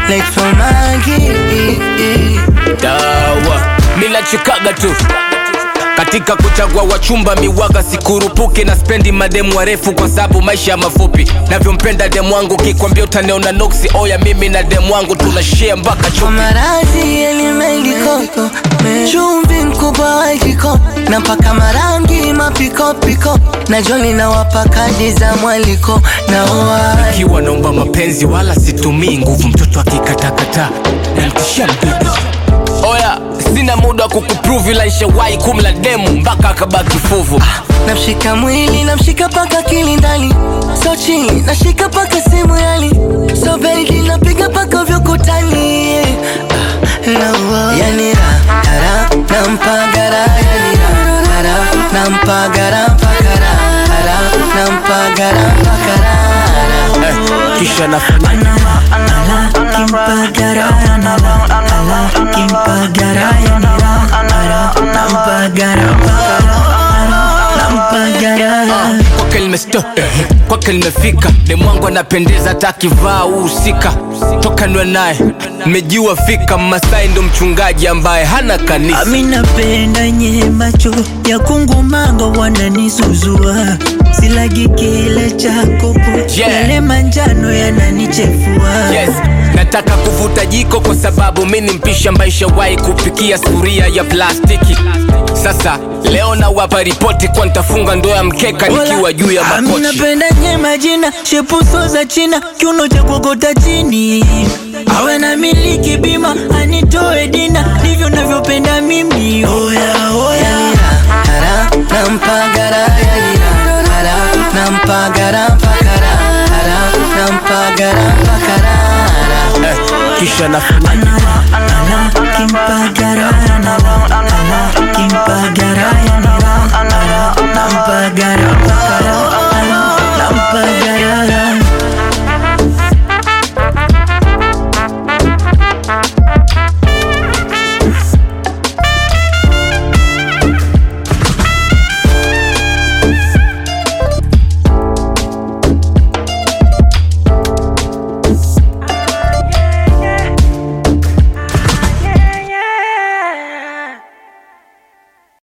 like from Maggie. Dawa Mila chikaga tu katika kuchagua wachumba miwaga sikurupuke na spendi mademu warefu kwa sababu maisha mafupi. Navyompenda demu wangu kikwambia utaniona noksi. Oya mimi na demu wangu tunashare mpaka chupi. Marazi elimendi koko chumvi mkubwa wa jiko na paka marangi mapiko piko na joli na wapakadi za mwaliko na oa. Kiwa naomba mapenzi wala situmii nguvu. Mtoto akikatakata namtishia mbibi. Oya sina muda kukuprove ila nishawahi kumla demu mpaka akabaki fuvu. Namshika mwili namshika paka kilindani. So chini nashika paka simu yali. So baby napiga paka vyokutani. Yani ra nampagara yani ra nampagara pakara nampagara pakara kisha nafanya kimpagara kimpagara nampagara nampagara kwake limesto kwake limefika. Demu wangu anapendeza takivaa uhusika. Toka nwe naye nimejua fika. Masai ndo mchungaji ambaye hana kanisa. Amina penda nye macho ya kungumanga wananisuzua. Silagi kile chakopo yale manjano yananichefua. Yes, nataka kuvuta jiko kwa sababu mimi mpisha maisha wahi kupikia sufuria ya plastiki. Sasa leo na wapa ripoti kwa nitafunga ndoa ya mkeka nikiwa juu ya makochi. Amina penda nye majina shepuso za China kiuno cha kokota chini. Awe na miliki bima anitoe dina ndivyo navyopenda mimi. Oya oya hara nampagara yani hara nampagara pakara hara nampagara pakara kisha nafanya kimpagara